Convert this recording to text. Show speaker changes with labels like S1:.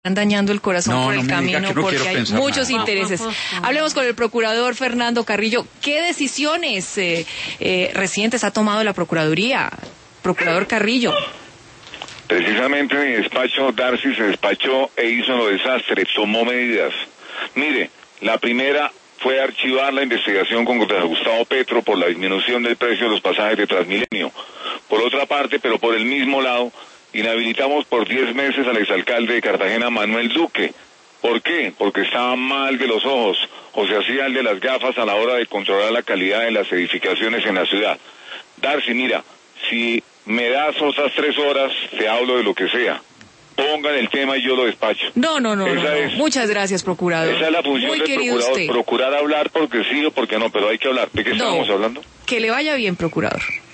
S1: dañando el corazón
S2: No,
S1: por
S2: no
S1: el
S2: me diga
S1: camino
S2: que no
S1: porque
S2: quiero
S1: hay
S2: pensar
S1: muchos
S2: nada.
S1: intereses. Hablemos con el procurador Fernando Carrillo. ¿Qué decisiones recientes ha tomado la Procuraduría? Procurador Carrillo.
S3: Precisamente mi despacho, Darcy se despachó e hizo lo desastre, tomó medidas. Mire, la primera fue archivar la investigación contra Gustavo Petro por la disminución del precio de los pasajes de Transmilenio. Por otra parte, pero por el mismo lado, inhabilitamos por 10 meses al exalcalde de Cartagena, Manuel Duque. ¿Por qué? Porque estaba mal de los ojos, o se hacía el de las gafas a la hora de controlar la calidad de las edificaciones en la ciudad. Darcy, mira, si me das otras 3 horas, te hablo de lo que sea. Pongan el tema y yo lo despacho.
S1: No.
S3: Es,
S1: Muchas gracias, procurador.
S3: esa es la función
S1: Muy
S3: del
S1: querido
S3: procurador,
S1: usted.
S3: procurar hablar porque sí o porque no, pero hay que hablar. ¿De qué estábamos hablando?
S1: Que le vaya bien, procurador.